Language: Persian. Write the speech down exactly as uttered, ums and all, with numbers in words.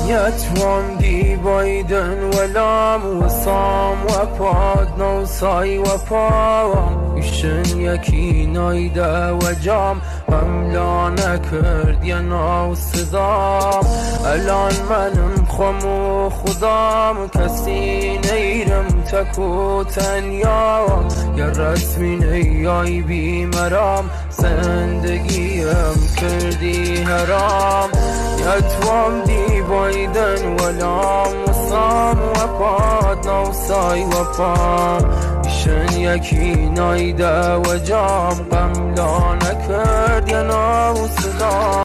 يتوام دي بايدن ولام وصام وفاد نوصاي وفاوام يشن يكي نايدا وجام هملا نكرد يناو صدام الان منم خمو خدام كسي نيرم تكو تنياوام يا رسمي نياي بي مرام زندگیم کردی حرام يتوام دي بايدن ولام وصام وفاد نوصاي وفام شن يكي نايدا وجام غم لا نكرد يناو صدام